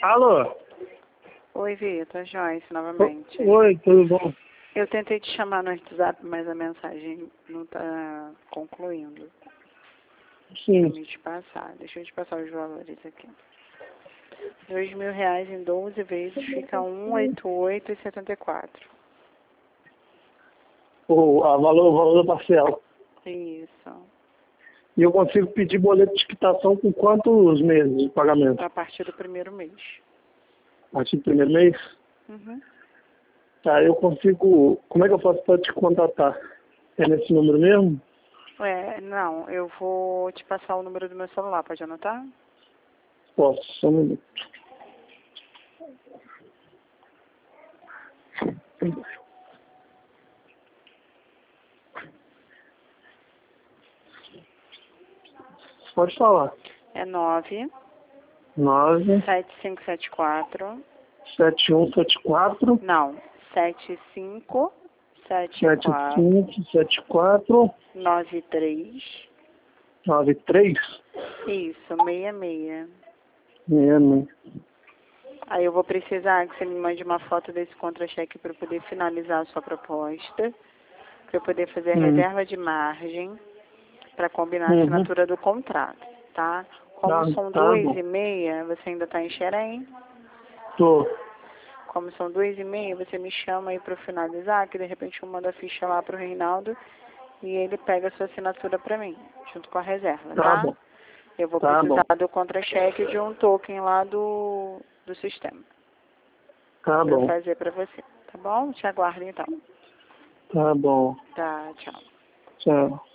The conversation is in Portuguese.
Alô? Oi, Vitor, Joyce, novamente. Oi, tudo bom? Eu tentei te chamar no WhatsApp, mas a mensagem não está concluindo. Sim. Deixa eu te passar os valores aqui. R$ 2.000 em 12 vezes fica 188,74. O valor da parcela. Isso. E eu consigo pedir boleto de quitação com quantos meses de pagamento? A partir do primeiro mês. A partir do primeiro mês? Uhum. Tá, eu consigo... Como é que eu faço para te contatar? É nesse número mesmo? Não, eu vou te passar o número do meu celular, pode anotar? Posso, só um minuto. Pode falar. É 9 9 7574. 7174 Não, 7574 7574 93. 93 Isso, 66. Menos. Aí eu vou precisar que você me mande uma foto desse contra-cheque para eu poder finalizar a sua proposta, para eu poder fazer a reserva de margem, para combinar a assinatura do contrato, tá? Como são Tá 2h30, você ainda está em Xerém? Tô. Como são 2h30, você me chama aí para eu finalizar, que de repente eu mando a ficha lá para o Reinaldo e ele pega a sua assinatura para mim, junto com a reserva, tá? Bom. Eu vou Tá precisar bom. do contra-cheque e de um token lá do sistema. Tá Pra eu bom. fazer para você, tá bom? Te aguardo então. Tá bom. Tá, tchau. Tchau.